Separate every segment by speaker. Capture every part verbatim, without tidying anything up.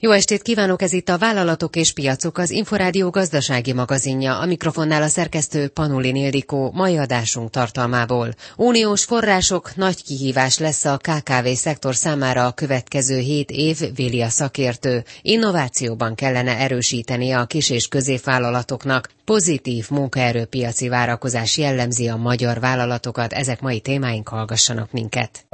Speaker 1: Jó estét kívánok, ez itt a Vállalatok és Piacok, az Inforádió gazdasági magazinja, a mikrofonnál a szerkesztő Panulin Ildikó, mai adásunk tartalmából. Uniós források nagy kihívás lesz a ká ká vé szektor számára a következő hét év, véli a szakértő. Innovációban kellene erősítenie a kis- és középvállalatoknak. Pozitív munkaerőpiaci várakozás jellemzi a magyar vállalatokat, ezek mai témáink, hallgassanak minket.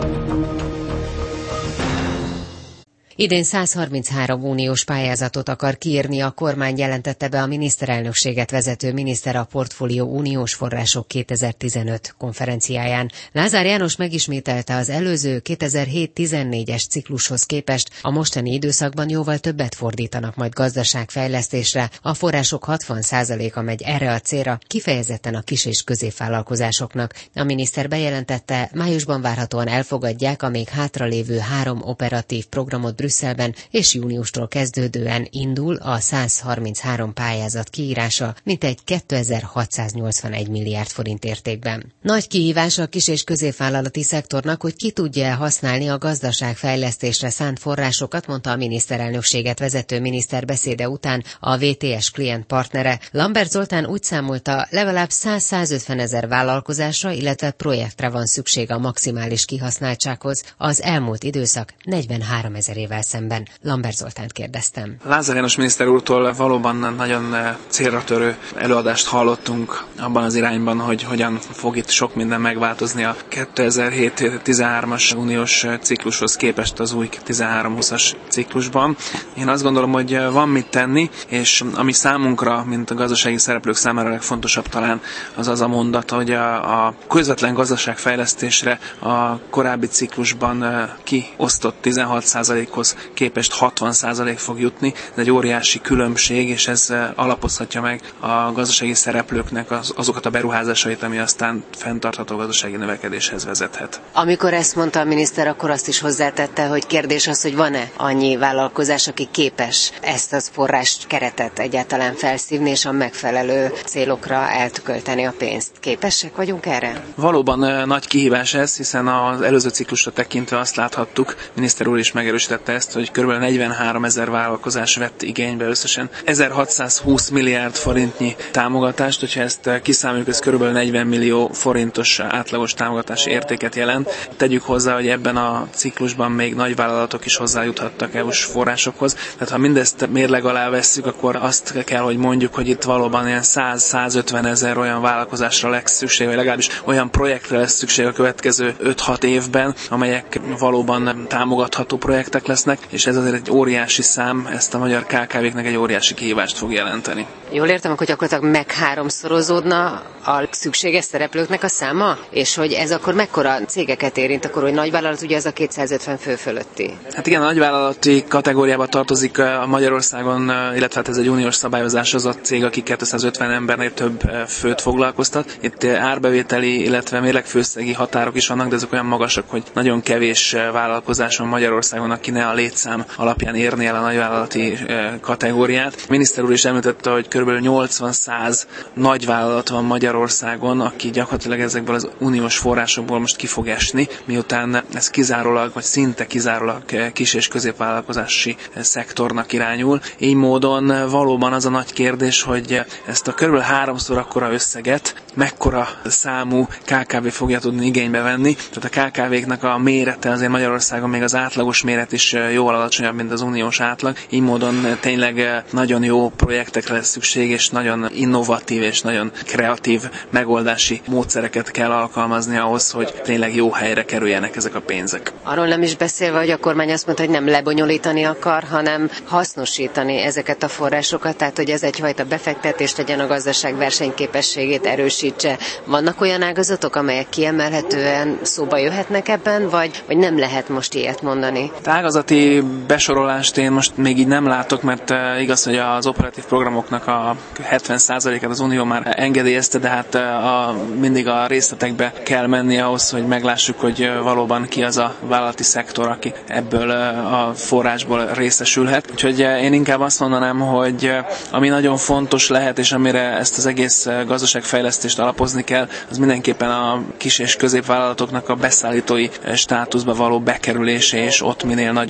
Speaker 1: Idén száz harminchárom uniós pályázatot akar kiírni a kormány, jelentette be a miniszterelnökséget vezető miniszter a Portfólió uniós források kétezer-tizenöt konferenciáján. Lázár János megismételte, az előző kétezer-hét tizennégyes ciklushoz képest a mostani időszakban jóval többet fordítanak majd gazdaságfejlesztésre, a források hatvan százaléka megy erre a célra, kifejezetten a kis- és középvállalkozásoknak. A miniszter bejelentette, májusban várhatóan elfogadják a még hátralévő három operatív programot Brüsszelben, és júniustól kezdődően indul a száz harminchárom pályázat kiírása, mintegy kétezer-hatszáznyolcvanegy milliárd forint értékben. Nagy kihívás a kis- és középvállalati szektornak, hogy ki tudja használni a gazdaságfejlesztésre szánt forrásokat, mondta a miniszterelnökséget vezető miniszter beszéde után a vé té es klient partnere. Lambert Zoltán úgy számolta, legalább száz-százötven ezer vállalkozásra, illetve projektre van szükség a maximális kihasználtsághoz. Az elmúlt időszak negyvenhárom ezer évvel szemben. Lambert Zoltánt kérdeztem.
Speaker 2: Lázár János miniszter úrtól valóban nagyon célra törő előadást hallottunk abban az irányban, hogy hogyan fog itt sok minden megváltozni a kétezer-hét tizenhármas uniós ciklushoz képest az új tizenhárom húszas ciklusban. Én azt gondolom, hogy van mit tenni, és ami számunkra, mint a gazdasági szereplők számára legfontosabb talán, az az a mondat, hogy a, a közvetlen gazdaságfejlesztésre a korábbi ciklusban kiosztott tizenhat százalékhoz képest hatvan százalék fog jutni. Ez egy óriási különbség, és ez alapozhatja meg a gazdasági szereplőknek az, azokat a beruházásait, ami aztán fenntartható gazdasági növekedéshez vezethet.
Speaker 1: Amikor ezt mondta a miniszter, akkor azt is hozzátette, hogy kérdés az, hogy van-e annyi vállalkozás, aki képes ezt az forrást, keretet egyáltalán felszívni, és a megfelelő célokra elkölteni a pénzt. Képesek vagyunk erre?
Speaker 2: Valóban nagy kihívás ez, hiszen az előző ciklusra tekintve azt láthattuk, miniszter úr is megerősítette ezt, hogy kb. negyvenhárom ezer vállalkozás vett igénybe összesen ezerhatszázhúsz milliárd forintnyi támogatást, hogyha ezt kiszámoljuk, ez kb. negyven millió forintos átlagos támogatási értéket jelent. Tegyük hozzá, hogy ebben a ciklusban még nagyvállalatok is hozzájuthattak é u-s forrásokhoz. Tehát ha mindezt mérleg alá vesszük, akkor azt kell, hogy mondjuk, hogy itt valóban ilyen száz-százötven ezer olyan vállalkozásra lesz szükség, vagy legalábbis olyan projektre lesz szükség a következő öt-hat évben, amelyek valóban támogatható projektek lesznek, és ez azért egy óriási szám, ezt a magyar ká ká véknek egy óriási kihívást fog jelenteni.
Speaker 1: Jól értem, hogy gyakorlatilag megháromszorozódna a szükséges szereplőknek a száma? És hogy ez akkor mekkora cégeket érint, akkor hogy nagyvállalat, ugye az a kétszázötven fő fölötti?
Speaker 2: Hát igen, a nagyvállalati kategóriába tartozik a Magyarországon, illetve hát ez egy uniós szabályozás, az a cég, aki kétszázötven embernél több főt foglalkoztat. Itt árbevételi, illetve mérlegfőszegi határok is vannak, de ezek olyan magasak, hogy nagyon kevés vállalkozás van Magyarországon, aki ne a létszám alapján érni el a nagyvállalati kategóriát. A miniszter úr is említette, hogy kb. nyolcvan-száz nagyvállalat van Magyarországon, aki gyakorlatilag ezekből az uniós forrásokból most ki fog esni, miután ez kizárólag, vagy szinte kizárólag kis- és középvállalkozási szektornak irányul. Így módon valóban az a nagy kérdés, hogy ezt a kb. háromszor akkora összeget mekkora számú ká ká vé fogja tudni igénybe venni. Tehát a ká ká véknek a mérete azért Magyarországon még az átlagos méret is jóval alacsonyabb, mint az uniós átlag. Így módon tényleg nagyon jó projektekre lesz szükség, és nagyon innovatív és nagyon kreatív megoldási módszereket kell alkalmazni ahhoz, hogy tényleg jó helyre kerüljenek ezek a pénzek.
Speaker 1: Arról nem is beszélve, hogy a kormány azt mondta, hogy nem lebonyolítani akar, hanem hasznosítani ezeket a forrásokat, tehát hogy ez egyfajta befektetést tegyen, a gazdaság versenyképességét erősítse. Vannak olyan ágazatok, amelyek kiemelhetően szóba jöhetnek ebben, vagy, vagy nem lehet most ilyet mondani?
Speaker 2: A ágazati besorolást én most még így nem látok, mert igaz, hogy az operatív programoknak a hetven százalékát az Unió már engedélyezte, de hát a, mindig a részletekbe kell menni ahhoz, hogy meglássuk, hogy valóban ki az a vállalati szektor, aki ebből a forrásból részesülhet. Úgyhogy én inkább azt mondanám, hogy ami nagyon fontos lehet, és amire ezt az egész gazdaságfejlesztést alapozni kell, az mindenképpen a kis és középvállalatoknak a beszállítói státuszba való bekerülése, és ott minél nagyobb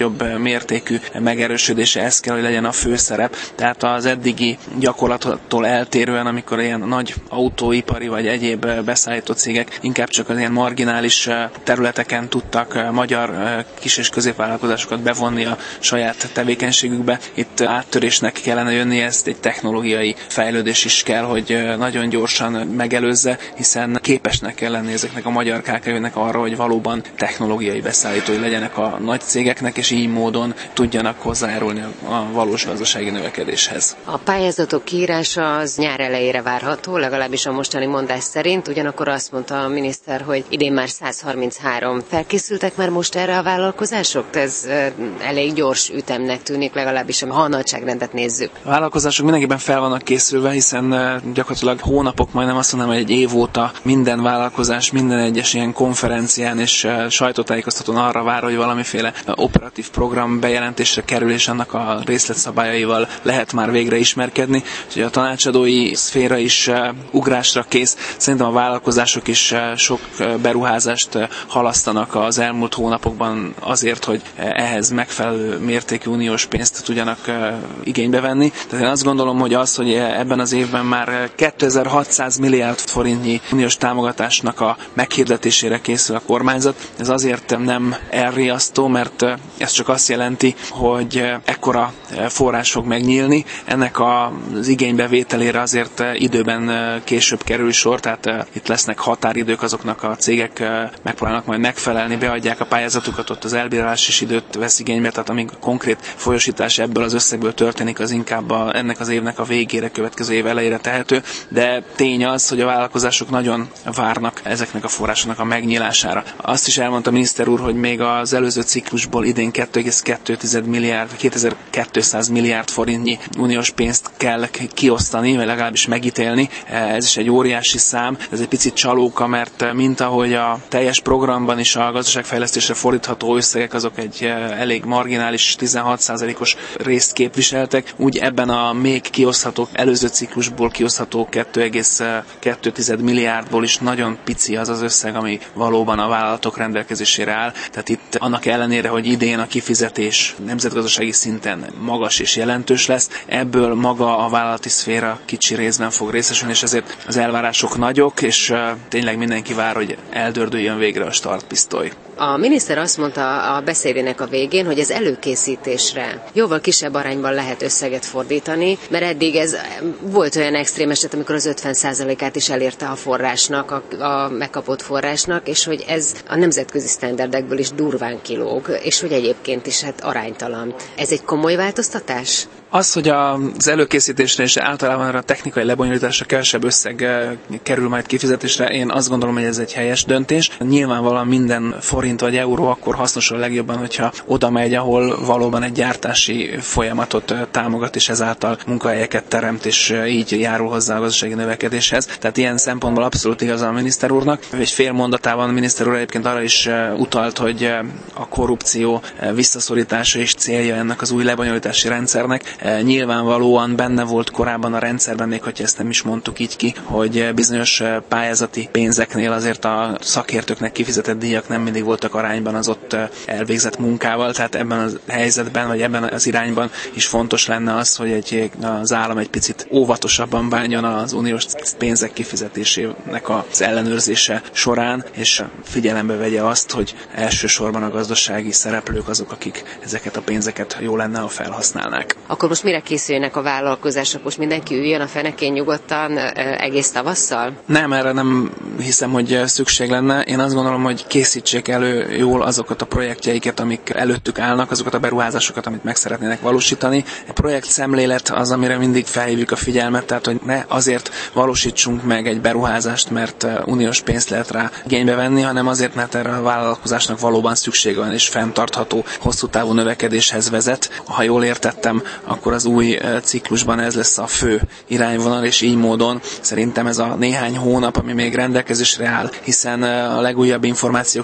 Speaker 2: nagyobb mértékű megerősödése, ez kell, hogy legyen a főszerep. Tehát az eddigi gyakorlattól eltérően, amikor ilyen nagy autóipari vagy egyéb beszállító cégek inkább csak az ilyen marginális területeken tudtak magyar kis- és középvállalkozásokat bevonni a saját tevékenységükbe. Itt áttörésnek kellene jönni, ezt egy technológiai fejlődés is kell, hogy nagyon gyorsan megelőzze, hiszen képesnek kell lenni ezeknek a magyar ká ká vé-nek arra, hogy valóban technológiai beszállítói legyenek a nagy cégeknek, és így módon tudjanak hozzájárulni a valós gazdasági növekedéshez.
Speaker 1: A pályázatok kiírása az nyár elejére várható, legalábbis a mostani mondás szerint, ugyanakkor azt mondta a miniszter, hogy idén már száz harminchárom. Felkészültek már most erre a vállalkozások? Ez elég gyors ütemnek tűnik, legalábbis ha a nagyságrendet nézzük.
Speaker 2: A vállalkozások mindenképpen fel vannak készülve, hiszen gyakorlatilag hónapok, majdnem azt mondanám, hogy egy év óta minden vállalkozás, minden egyes ilyen konferencián és sajtótájékoztatón arra vár, hogy valamiféle operatív program bejelentésre kerül, és annak a részletszabályaival lehet már végre ismerkedni. Úgyhogy a tanácsadói szféra is ugrásra kész. Szerintem a vállalkozások is sok beruházást halasztanak az elmúlt hónapokban azért, hogy ehhez megfelelő mértékű uniós pénzt tudjanak igénybe venni. Tehát én azt gondolom, hogy az, hogy ebben az évben már kétezer-hatszáz milliárd forintnyi uniós támogatásnak a meghirdetésére készül a kormányzat, ez azért nem elriasztó, mert ez csak azt jelenti, hogy ekkora forrás fog megnyílni. Ennek az igénybevételére azért időben később kerül sor, tehát itt lesznek határidők, azoknak a cégek megpróbálnak majd megfelelni, beadják a pályázatukat, ott az elbírálás is időt vesz igénybe, tehát amíg konkrét folyosítás ebből az összegből történik, az inkább a, ennek az évnek a végére, következő év elejére tehető, de tény az, hogy a vállalkozások nagyon várnak ezeknek a forrásoknak a megnyílására. Azt is elmondta a miniszter úr, hogy még az előző ciklusból idén két egész kettő milliárd, kétezer-kétszáz milliárd forintnyi uniós pénzt kell kiosztani, vagy legalábbis megítélni. Ez is egy óriási szám, ez egy picit csalóka, mert mint ahogy a teljes programban is a gazdaságfejlesztésre fordítható összegek azok egy elég marginális tizenhat százalékos részt képviseltek, úgy ebben a még kiosztható, előző ciklusból kiosztható két egész kettő milliárdból is nagyon pici az az összeg, ami valóban a vállalatok rendelkezésére áll. Tehát itt annak ellenére, hogy idén a kifizetés nemzetgazdasági szinten magas és jelentős lesz, ebből maga a vállalati szféra kicsi részben fog részesülni, és ezért az elvárások nagyok, és tényleg mindenki vár, hogy eldördüljön végre a startpisztoly.
Speaker 1: A miniszter azt mondta a beszédének a végén, hogy az előkészítésre jóval kisebb arányban lehet összeget fordítani, mert eddig ez volt olyan extrém eset, amikor az ötven százalékát is elérte a forrásnak, a, a megkapott forrásnak, és hogy ez a nemzetközi sztenderdekből is durván kilóg, és hogy egyébként is hát aránytalan. Ez egy komoly változtatás?
Speaker 2: Az, hogy az előkészítésre és általában a technikai lebonyolításra kevesebb összeg kerül majd kifizetésre, én azt gondolom, hogy ez egy helyes döntés. Nyilvánvalóan minden forint vagy euró akkor hasznosul a legjobban, hogyha oda megy, ahol valóban egy gyártási folyamatot támogat, és ezáltal munkahelyeket teremt, és így járul hozzá a gazdasági növekedéshez. Tehát ilyen szempontból abszolút igaz a miniszter úrnak. Egy fél mondatában a miniszter úr egyébként arra is utalt, hogy a korrupció visszaszorítása is célja ennek az új lebonyolítási rendszernek. Nyilvánvalóan benne volt korábban a rendszerben, még hogyha ezt nem is mondtuk így ki, hogy bizonyos pályázati pénzeknél azért a szakértőknek kifizetett díjak nem mindig voltak arányban az ott elvégzett munkával, tehát ebben a helyzetben, vagy ebben az irányban is fontos lenne az, hogy egy, az állam egy picit óvatosabban bánjon az uniós pénzek kifizetésének az ellenőrzése során, és figyelembe vegye azt, hogy elsősorban a gazdasági szereplők azok, akik ezeket a pénzeket jó lenne, ha felhasználnák.
Speaker 1: Akkor most mire készüljenek a vállalkozások? Most mindenki üljön a fenekén nyugodtan egész tavasszal?
Speaker 2: Nem, erre nem hiszem, hogy szükség lenne. Én azt gondolom, hogy készítsék elő jól azokat a projektjeiket, amik előttük állnak, azokat a beruházásokat, amit meg szeretnének valósítani. A projekt szemlélet az, amire mindig felhívjuk a figyelmet, tehát hogy ne azért valósítsunk meg egy beruházást, mert uniós pénzt lehet rá igénybe venni, hanem azért, mert erre a vállalkozásnak valóban szüksége van, és fenntartható, hosszú távú növekedéshez vezet. Ha jól értettem, akkor az új ciklusban ez lesz a fő irányvonal, és így módon szerintem ez a néhány hónap, ami még rendelkezésre áll, hiszen a legújabb információk szerint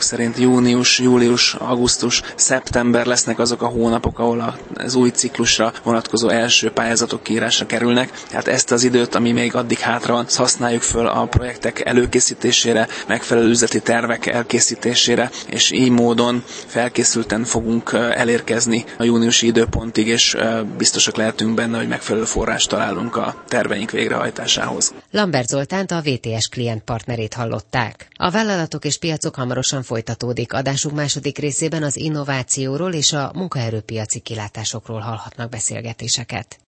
Speaker 2: június, július, augusztus, szeptember lesznek azok a hónapok, ahol az új ciklusra vonatkozó első pályázatok kiírásra kerülnek. Tehát ezt az időt, ami még addig hátra van, használjuk föl a projektek előkészítésére, megfelelő üzleti tervek elkészítésére, és így módon felkészülten fogunk elérkezni a júniusi időpontig, és biztosak lehetünk benne, hogy megfelelő forrást találunk a terveink végrehajtásához.
Speaker 1: Lambert Zoltánt, a vé té es klientpartnerét hallották. A vállalatok és piacok hamarosan folytatódik. Adásunk második részében az innovációról és a munkaerőpiaci kilátásokról hallhatnak beszélgetéseket.